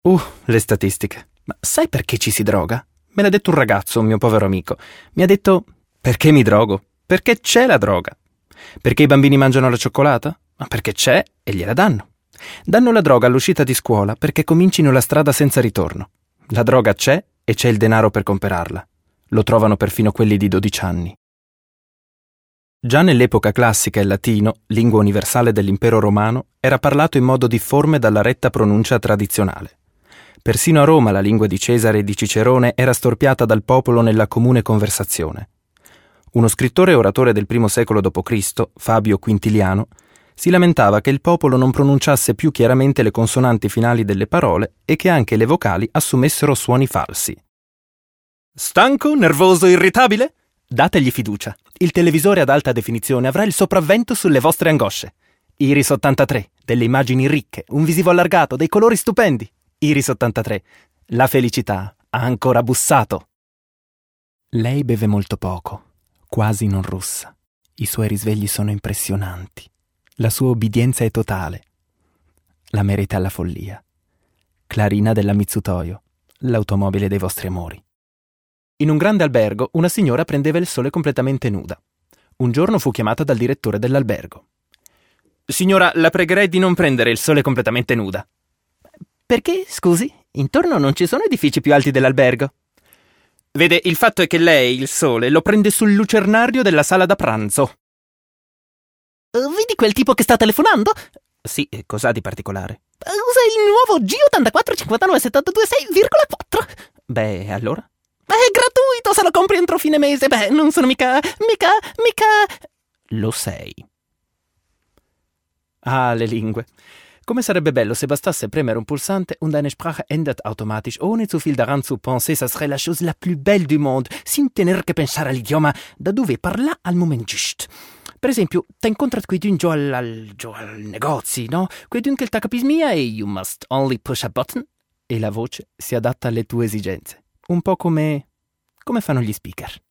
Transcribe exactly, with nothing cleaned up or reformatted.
Uh, le statistiche. Ma sai perché ci si droga? Me l'ha detto un ragazzo, un mio povero amico. Mi ha detto: perché mi drogo? Perché c'è la droga. Perché i bambini mangiano la cioccolata? Ma perché c'è e gliela danno. Danno la droga all'uscita di scuola perché comincino la strada senza ritorno. La droga c'è e c'è il denaro per comperarla. Lo trovano perfino quelli di dodici anni. Già nell'epoca classica il latino, lingua universale dell'impero romano, era parlato in modo difforme dalla retta pronuncia tradizionale. Persino a Roma la lingua di Cesare e di Cicerone era storpiata dal popolo nella comune conversazione. Uno scrittore e oratore del primo secolo dopo Cristo, Fabio Quintiliano, si lamentava che il popolo non pronunciasse più chiaramente le consonanti finali delle parole e che anche le vocali assumessero suoni falsi. Stanco, nervoso, irritabile? Dategli fiducia. Il televisore ad alta definizione avrà il sopravvento sulle vostre angosce. Iris ottantatré, delle immagini ricche, un visivo allargato, dei colori stupendi. Iris ottantatré, la felicità ha ancora bussato. Lei beve molto poco, quasi non russa. I suoi risvegli sono impressionanti. La sua obbedienza è totale. La merita alla follia. Clarina della Mitsutoyo, l'automobile dei vostri amori. In un grande albergo una signora prendeva il sole completamente nuda. Un giorno fu chiamata dal direttore dell'albergo. Signora, la pregherei di non prendere il sole completamente nuda. Perché, scusi? Intorno non ci sono edifici più alti dell'albergo. Vede, il fatto è che lei il sole lo prende sul lucernario della sala da pranzo. Uh, vedi quel tipo che sta telefonando? Sì, cos'ha di particolare? Uh, usa il nuovo G otto quattro cinque nove sette due sei virgola quattro. Beh, allora? È gratuito se lo compri entro fine mese. Beh, non sono mica, mica, mica... Lo sei. Ah, le lingue. Come sarebbe bello se bastasse premere un pulsante und deine Sprache ändert automatisch, ohne zu viel daran zu penser, ça serait la chose la plus belle du monde, sin tener che pensare all'idioma da dove parla al moment giusto. Per esempio, t'ha incontrato quedun giù al, al, giù al negozio, no? Quedun che t'ha capis mia e you must only push a button e la voce si adatta alle tue esigenze. Un po' come... come fanno gli speaker.